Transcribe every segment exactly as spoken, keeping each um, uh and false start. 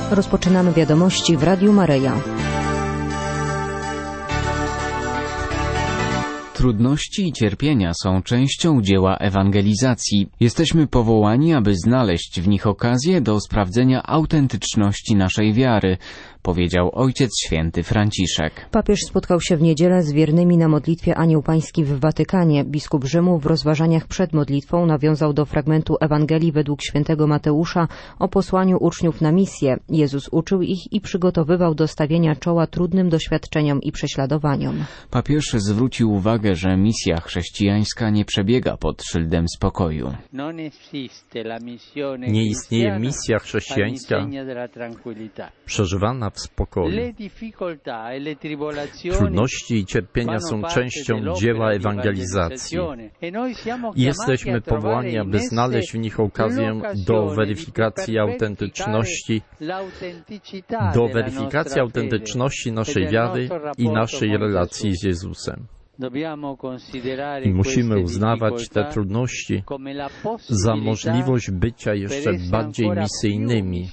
Rozpoczynamy wiadomości w Radiu Maryja. Trudności i cierpienia są częścią dzieła ewangelizacji. Jesteśmy powołani, aby znaleźć w nich okazję do sprawdzenia autentyczności naszej wiary, powiedział Ojciec Święty Franciszek. Papież spotkał się w niedzielę z wiernymi na modlitwie Anioł Pański w Watykanie. Biskup Rzymu w rozważaniach przed modlitwą nawiązał do fragmentu Ewangelii według świętego Mateusza o posłaniu uczniów na misję. Jezus uczył ich i przygotowywał do stawienia czoła trudnym doświadczeniom i prześladowaniom. Papież zwrócił uwagę, że misja chrześcijańska nie przebiega pod szyldem spokoju. Nie istnieje misja chrześcijańska przeżywana w spokoju. Trudności i cierpienia są częścią dzieła ewangelizacji. I jesteśmy powołani, aby znaleźć w nich okazję do weryfikacji autentyczności, do weryfikacji autentyczności naszej wiary i naszej relacji z Jezusem. I musimy uznawać te trudności za możliwość bycia jeszcze bardziej misyjnymi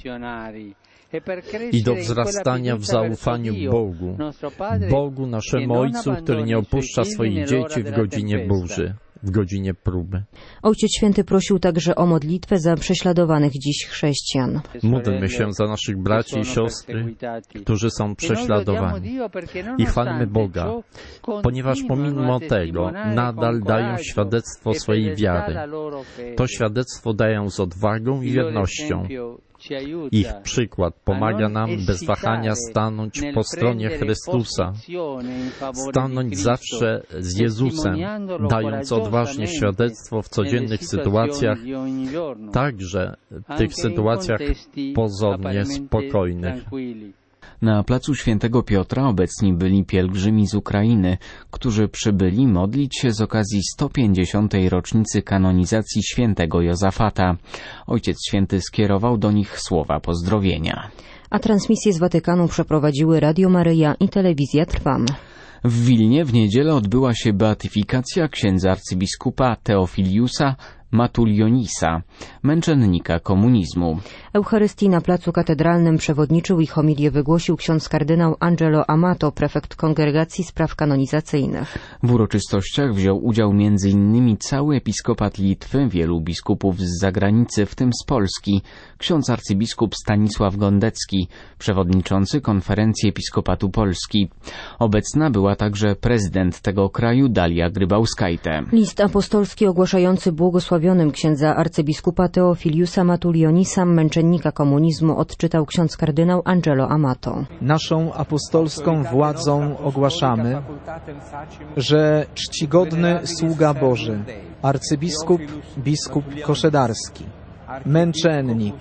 i do wzrastania w zaufaniu Bogu, Bogu naszemu Ojcu, który nie opuszcza swoich dzieci w godzinie burzy, w godzinie próby. Ojciec Święty prosił także o modlitwę za prześladowanych dziś chrześcijan. Módlmy się za naszych braci i siostry, którzy są prześladowani. I chwalmy Boga, ponieważ pomimo tego nadal dają świadectwo swojej wiary. To świadectwo dają z odwagą i wiernością. Ich przykład pomaga nam bez wahania stanąć po stronie Chrystusa, stanąć zawsze z Jezusem, dając odważnie świadectwo w codziennych sytuacjach, także w tych sytuacjach pozornie spokojnych. Na placu Świętego Piotra obecni byli pielgrzymi z Ukrainy, którzy przybyli modlić się z okazji sto pięćdziesiątej rocznicy kanonizacji świętego Jozafata. Ojciec Święty skierował do nich słowa pozdrowienia. A transmisję z Watykanu przeprowadziły Radio Maryja i Telewizja Trwam. W Wilnie w niedzielę odbyła się beatyfikacja księdza arcybiskupa Teofiliusa Matulionisa, męczennika komunizmu. Eucharystii na placu katedralnym przewodniczył i homilię wygłosił ksiądz kardynał Angelo Amato, prefekt Kongregacji Spraw Kanonizacyjnych. W uroczystościach wziął udział między innymi cały episkopat Litwy, wielu biskupów z zagranicy, w tym z Polski, ksiądz arcybiskup Stanisław Gondecki, przewodniczący Konferencji Episkopatu Polski. Obecna była także prezydent tego kraju Dalia Grybauskajte. List apostolski ogłaszający błogosławionym księdza arcybiskupa Teofiliusa Matulionisa, męczennika komunizmu, odczytał ksiądz kardynał Angelo Amato. Naszą apostolską władzą ogłaszamy, że czcigodny sługa Boży, arcybiskup, biskup Koszedarski, męczennik,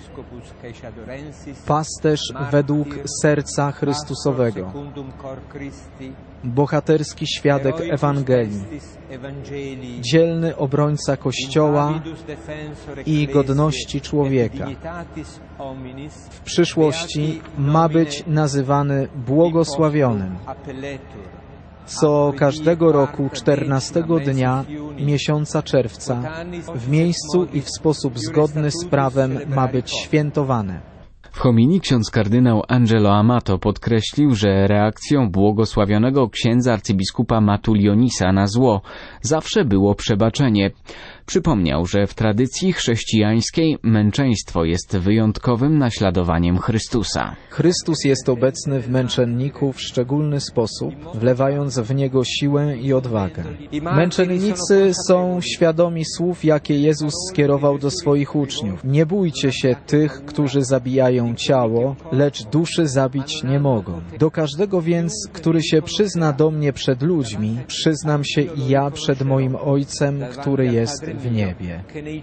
pasterz według serca Chrystusowego, bohaterski świadek Ewangelii, dzielny obrońca Kościoła i godności człowieka, w przyszłości ma być nazywany błogosławionym, co każdego roku czternastego dnia miesiąca czerwca w miejscu i w sposób zgodny z prawem ma być świętowane. W homilii ksiądz kardynał Angelo Amato podkreślił, że reakcją błogosławionego księdza arcybiskupa Matulionisa na zło zawsze było przebaczenie. Przypomniał, że w tradycji chrześcijańskiej męczeństwo jest wyjątkowym naśladowaniem Chrystusa. Chrystus jest obecny w męczenniku w szczególny sposób, wlewając w niego siłę i odwagę. Męczennicy są świadomi słów, jakie Jezus skierował do swoich uczniów. Nie bójcie się tych, którzy zabijają ciało, lecz duszy zabić nie mogą. Do każdego więc, który się przyzna do mnie przed ludźmi, przyznam się i ja przed moim Ojcem, który jest w niebie.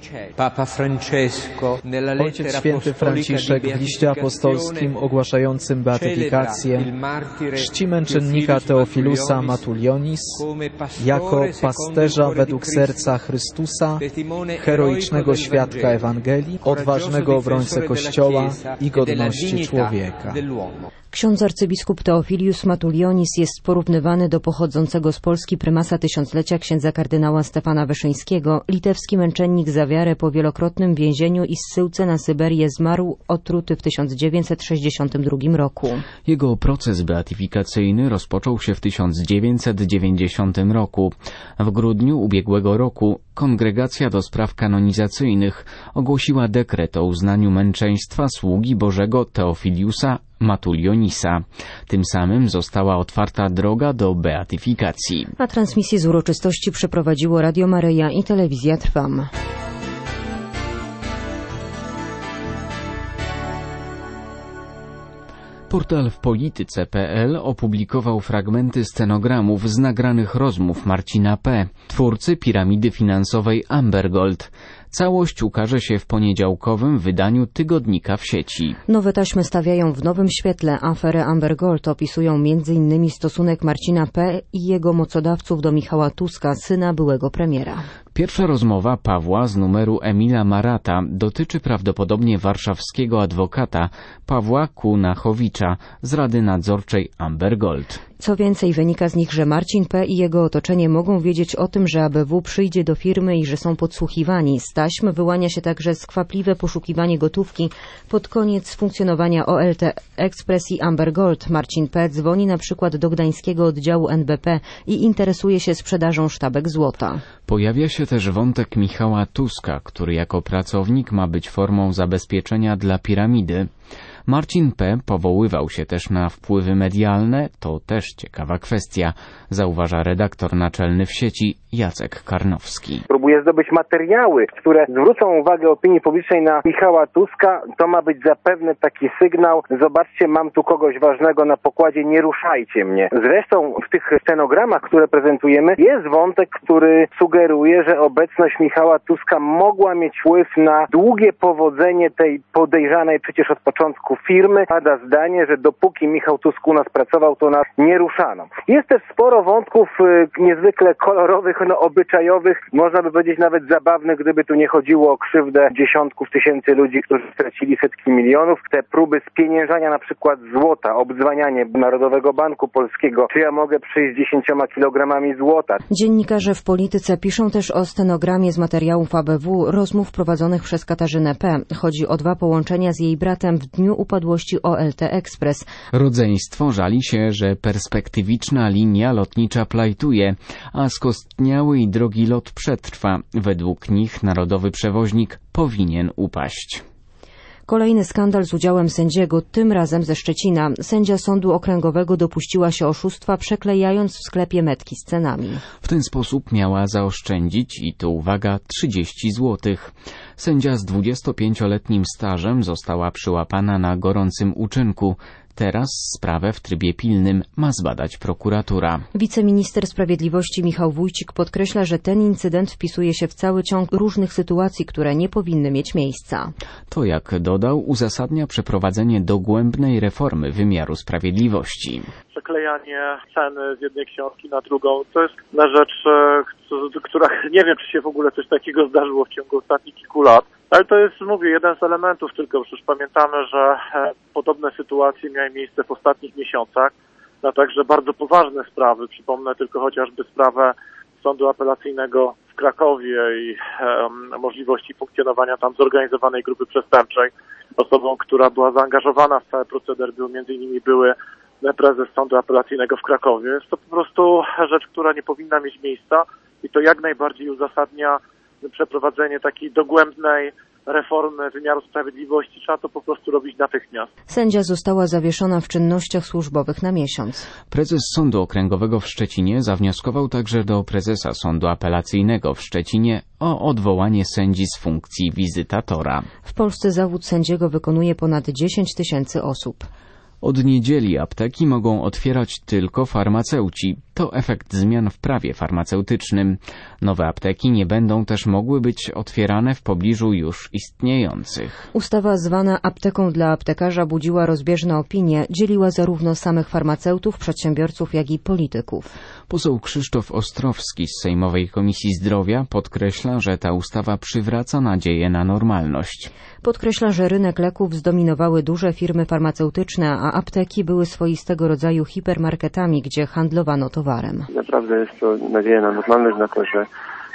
Ojciec Święty Franciszek w liście apostolskim ogłaszającym beatyfikację czci męczennika Teofilusa Matulionis jako pasterza według serca Chrystusa, heroicznego świadka Ewangelii, odważnego obrońcę Kościoła i godności człowieka. Ksiądz arcybiskup Teofilius Matulionis jest porównywany do pochodzącego z Polski prymasa tysiąclecia księdza kardynała Stefana Wyszyńskiego, litewskiego litewski męczennik za wiarę po wielokrotnym więzieniu i zsyłce na Syberię zmarł otruty w tysiąc dziewięćset sześćdziesiątym drugim roku. Jego proces beatyfikacyjny rozpoczął się w tysiąc dziewięćset dziewięćdziesiątym roku. W grudniu ubiegłego roku Kongregacja do Spraw Kanonizacyjnych ogłosiła dekret o uznaniu męczeństwa sługi Bożego Teofiliusa Matulionisa. Tym samym została otwarta droga do beatyfikacji. A transmisję z uroczystości przeprowadziło Radio Maryja i Telewizja Trwam. Portal w polityce kropka pe el opublikował fragmenty stenogramów z nagranych rozmów Marcina P., twórcy piramidy finansowej Amber Gold. Całość ukaże się w poniedziałkowym wydaniu tygodnika w sieci. Nowe taśmy stawiają w nowym świetle aferę Amber Gold. Opisują między innymi stosunek Marcina P. i jego mocodawców do Michała Tuska, syna byłego premiera. Pierwsza rozmowa Pawła z numeru Emila Marata dotyczy prawdopodobnie warszawskiego adwokata Pawła Kunachowicza z Rady Nadzorczej Amber Gold. Co więcej, wynika z nich, że Marcin P. i jego otoczenie mogą wiedzieć o tym, że A B W przyjdzie do firmy i że są podsłuchiwani. Z taśm wyłania się także skwapliwe poszukiwanie gotówki pod koniec funkcjonowania O L T Express i Amber Gold. Marcin P. dzwoni na przykład do gdańskiego oddziału N B P i interesuje się sprzedażą sztabek złota. Pojawia się też wątek Michała Tuska, który jako pracownik ma być formą zabezpieczenia dla piramidy. Marcin P. powoływał się też na wpływy medialne, to też ciekawa kwestia, zauważa redaktor naczelny w sieci Jacek Karnowski. Próbuje zdobyć materiały, które zwrócą uwagę opinii publicznej na Michała Tuska. To ma być zapewne taki sygnał: zobaczcie, mam tu kogoś ważnego na pokładzie, nie ruszajcie mnie. Zresztą w tych stenogramach, które prezentujemy, jest wątek, który sugeruje, że obecność Michała Tuska mogła mieć wpływ na długie powodzenie tej podejrzanej przecież od początku firmy. Pada zdanie, że dopóki Michał Tusk u nas pracował, to nas nie ruszano. Jest też sporo wątków y, niezwykle kolorowych, no obyczajowych, można by powiedzieć nawet zabawnych, gdyby tu nie chodziło o krzywdę dziesiątków tysięcy ludzi, którzy stracili setki milionów. Te próby spieniężania na przykład złota, obdzwanianie Narodowego Banku Polskiego. Czy ja mogę przyjść z dziesięcioma kilogramami złota? Dziennikarze w polityce piszą też o stenogramie z materiałów A B W rozmów prowadzonych przez Katarzynę P. Chodzi o dwa połączenia z jej bratem w dniu upadłości O L T Express. Rodzeństwo żali się, że perspektywiczna linia lotnicza plajtuje, a skostniały i drogi lot przetrwa. Według nich narodowy przewoźnik powinien upaść. Kolejny skandal z udziałem sędziego, tym razem ze Szczecina. Sędzia Sądu Okręgowego dopuściła się oszustwa, przeklejając w sklepie metki z cenami. W ten sposób miała zaoszczędzić, i to uwaga, trzydzieści złotych. Sędzia z dwudziestopięcioletnim stażem została przyłapana na gorącym uczynku. Teraz sprawę w trybie pilnym ma zbadać prokuratura. Wiceminister Sprawiedliwości Michał Wójcik podkreśla, że ten incydent wpisuje się w cały ciąg różnych sytuacji, które nie powinny mieć miejsca. To, jak dodał, uzasadnia przeprowadzenie dogłębnej reformy wymiaru sprawiedliwości. Przeklejanie ceny z jednej książki na drugą to jest na rzecz, która nie wiem, czy się w ogóle coś takiego zdarzyło w ciągu ostatnich kilku lat. Ale to jest, mówię, jeden z elementów tylko. Przecież pamiętamy, że podobne sytuacje miały miejsce w ostatnich miesiącach na także bardzo poważne sprawy. Przypomnę tylko chociażby sprawę Sądu Apelacyjnego w Krakowie i e, możliwości funkcjonowania tam zorganizowanej grupy przestępczej. Osobą, która była zaangażowana w cały proceder, był między innymi były prezes Sądu Apelacyjnego w Krakowie. Jest to po prostu rzecz, która nie powinna mieć miejsca i to jak najbardziej uzasadnia przeprowadzenie takiej dogłębnej reformy wymiaru sprawiedliwości. Trzeba to po prostu robić natychmiast. Sędzia została zawieszona w czynnościach służbowych na miesiąc. Prezes Sądu Okręgowego w Szczecinie zawnioskował także do prezesa Sądu Apelacyjnego w Szczecinie o odwołanie sędzi z funkcji wizytatora. W Polsce zawód sędziego wykonuje ponad dziesięć tysięcy osób. Od niedzieli apteki mogą otwierać tylko farmaceuci. To efekt zmian w prawie farmaceutycznym. Nowe apteki nie będą też mogły być otwierane w pobliżu już istniejących. Ustawa zwana apteką dla aptekarza budziła rozbieżne opinie, dzieliła zarówno samych farmaceutów, przedsiębiorców, jak i polityków. Poseł Krzysztof Ostrowski z Sejmowej Komisji Zdrowia podkreśla, że ta ustawa przywraca nadzieję na normalność. Podkreśla, że rynek leków zdominowały duże firmy farmaceutyczne, a apteki były swoistego rodzaju hipermarketami, gdzie handlowano towarem. Naprawdę jest to nadzieja na normalność, na to, że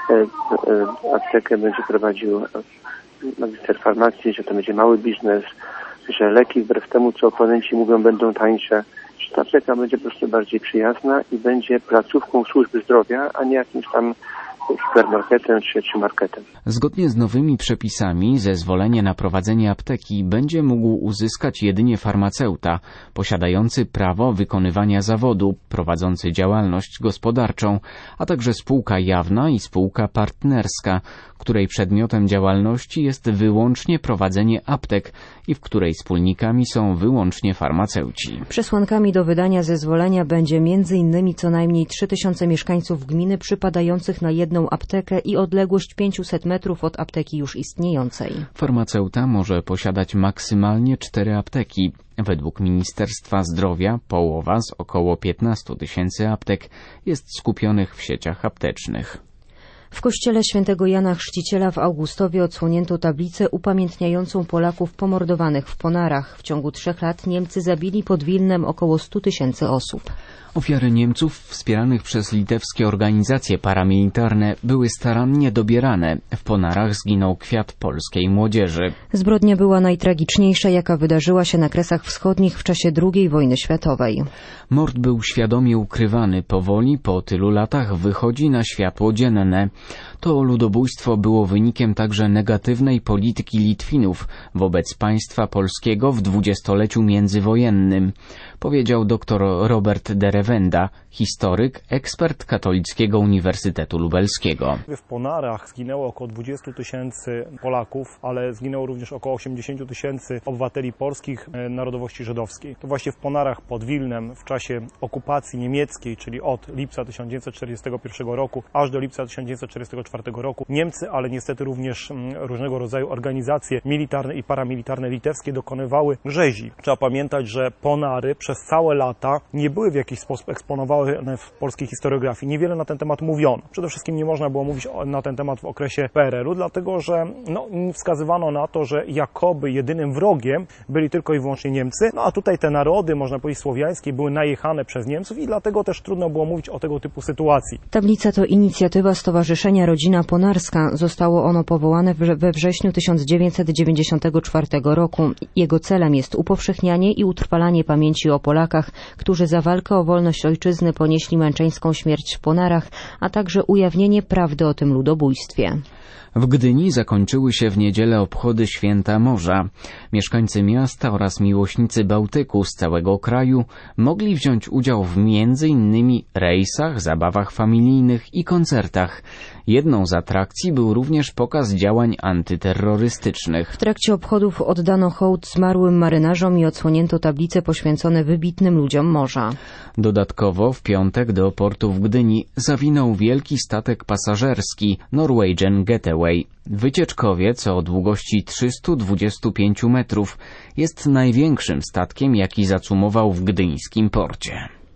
aptekę będzie prowadził magister farmacji, że to będzie mały biznes, że leki wbrew temu, co oponenci mówią, będą tańsze. Że ta apteka będzie po prostu bardziej przyjazna i będzie placówką służby zdrowia, a nie jakimś tam supermarketem czy, czy marketem. Zgodnie z nowymi przepisami zezwolenie na prowadzenie apteki będzie mógł uzyskać jedynie farmaceuta posiadający prawo wykonywania zawodu, prowadzący działalność gospodarczą, a także spółka jawna i spółka partnerska, której przedmiotem działalności jest wyłącznie prowadzenie aptek i w której wspólnikami są wyłącznie farmaceuci. Przesłankami do wydania zezwolenia będzie między innymi co najmniej trzy tysiące mieszkańców gminy przypadających na jedną aptekę i odległość pięćset metrów od apteki już istniejącej. Farmaceuta może posiadać maksymalnie cztery apteki. Według Ministerstwa Zdrowia połowa z około piętnastu tysięcy aptek jest skupionych w sieciach aptecznych. W kościele świętego Jana Chrzciciela w Augustowie odsłonięto tablicę upamiętniającą Polaków pomordowanych w Ponarach. W ciągu trzech lat Niemcy zabili pod Wilnem około stu tysięcy osób. Ofiary Niemców wspieranych przez litewskie organizacje paramilitarne były starannie dobierane. W Ponarach zginął kwiat polskiej młodzieży. Zbrodnia była najtragiczniejsza, jaka wydarzyła się na Kresach Wschodnich w czasie drugiej wojny światowej. Mord był świadomie ukrywany. Powoli, po tylu latach, wychodzi na światło dzienne. To ludobójstwo było wynikiem także negatywnej polityki Litwinów wobec państwa polskiego w dwudziestoleciu międzywojennym, powiedział dr Robert Derewenda, historyk, ekspert Katolickiego Uniwersytetu Lubelskiego. W Ponarach zginęło około dwudziestu tysięcy Polaków, ale zginęło również około osiemdziesięciu tysięcy obywateli polskich narodowości żydowskiej. To właśnie w Ponarach pod Wilnem w czasie okupacji niemieckiej, czyli od lipca tysiąc dziewięćset czterdziestego pierwszego roku aż do lipca tysiąc dziewięćset czterdziestego czwartego roku Niemcy, ale niestety również różnego rodzaju organizacje militarne i paramilitarne litewskie dokonywały rzezi. Trzeba pamiętać, że Ponary przez całe lata nie były w jakiś sposób eksponowane w polskiej historiografii. Niewiele na ten temat mówiono. Przede wszystkim nie można było mówić na ten temat w okresie P R L u, dlatego że no, wskazywano na to, że jakoby jedynym wrogiem byli tylko i wyłącznie Niemcy, no a tutaj te narody, można powiedzieć słowiańskie, były najechane przez Niemców i dlatego też trudno było mówić o tego typu sytuacji. Tablica to inicjatywa Stowarzyszenia Rodzina Ponarska. Zostało ono powołane we wrześniu tysiąc dziewięćset dziewięćdziesiątego czwartego roku. Jego celem jest upowszechnianie i utrwalanie pamięci o Polakach, którzy za walkę o wolność ojczyzny ponieśli męczeńską śmierć w Ponarach, a także ujawnienie prawdy o tym ludobójstwie. W Gdyni zakończyły się w niedzielę obchody Święta Morza. Mieszkańcy miasta oraz miłośnicy Bałtyku z całego kraju mogli wziąć udział w między innymi rejsach, zabawach familijnych i koncertach. Jedną z atrakcji był również pokaz działań antyterrorystycznych. W trakcie obchodów oddano hołd zmarłym marynarzom i odsłonięto tablice poświęcone wybitnym ludziom morza. Dodatkowo w piątek do portu w Gdyni zawinął wielki statek pasażerski Norwegian Getaway. Wycieczkowiec o długości trzystu dwudziestu pięciu metrów jest największym statkiem, jaki zacumował w gdyńskim porcie.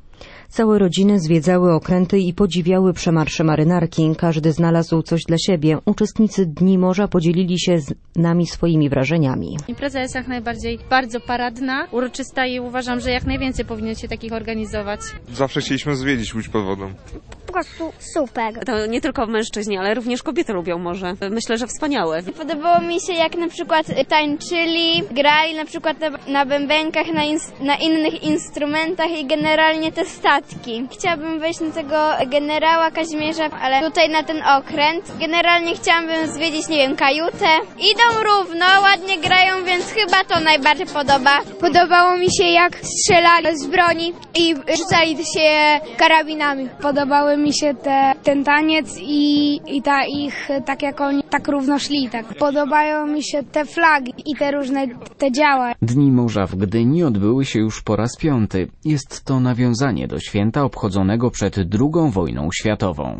Całe rodziny zwiedzały okręty i podziwiały przemarsze marynarki. Każdy znalazł coś dla siebie. Uczestnicy Dni Morza podzielili się z nami swoimi wrażeniami. Impreza jest jak najbardziej bardzo paradna, uroczysta i uważam, że jak najwięcej powinno się takich organizować. Zawsze chcieliśmy zwiedzić Łódź pod wodą. Po prostu super. To nie tylko mężczyźni, ale również kobiety lubią morze. Myślę, że wspaniałe. Podobało mi się, jak na przykład tańczyli, grali na przykład na, na bębenkach, na, ins- na innych instrumentach i generalnie te statki. Chciałabym wejść na tego generała Kazimierza, ale tutaj na ten okręt. Generalnie chciałabym zwiedzić, nie wiem, kajutę. Idą równo, ładnie grają, więc chyba to najbardziej podoba. Podobało mi się, jak strzelali z broni i rzucali się karabinami. Podobały mi się te, ten taniec i, i ta ich, tak jak oni tak równo szli. Tak. Podobają mi się te flagi i te różne te działa. Dni Morza w Gdyni odbyły się już po raz piąty. Jest to nawiązanie do święta obchodzonego przed drugą wojną światową.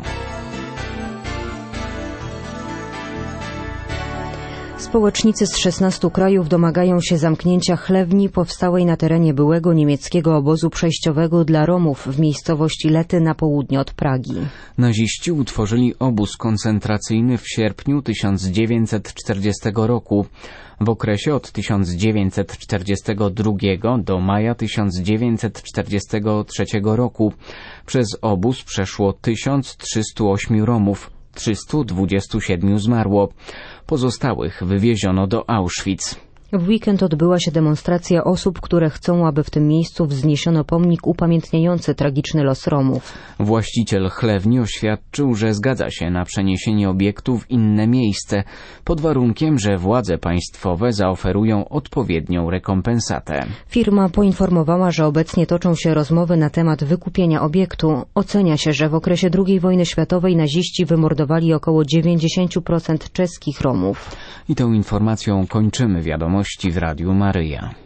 Społecznicy z szesnastu krajów domagają się zamknięcia chlewni powstałej na terenie byłego niemieckiego obozu przejściowego dla Romów w miejscowości Lety na południe od Pragi. Naziści utworzyli obóz koncentracyjny w sierpniu tysiąc dziewięćset czterdziestego roku. W okresie od tysiąc dziewięćset czterdziestego drugiego do maja tysiąc dziewięćset czterdziestego trzeciego roku przez obóz przeszło tysiąc trzystu ośmiu Romów. trzystu dwudziestu siedmiu zmarło. Pozostałych wywieziono do Auschwitz. W weekend odbyła się demonstracja osób, które chcą, aby w tym miejscu wzniesiono pomnik upamiętniający tragiczny los Romów. Właściciel chlewni oświadczył, że zgadza się na przeniesienie obiektu w inne miejsce, pod warunkiem, że władze państwowe zaoferują odpowiednią rekompensatę. Firma poinformowała, że obecnie toczą się rozmowy na temat wykupienia obiektu. Ocenia się, że w okresie drugiej wojny światowej naziści wymordowali około dziewięćdziesiąt procent czeskich Romów. I tą informacją kończymy wiadomości w Radiu Maryja.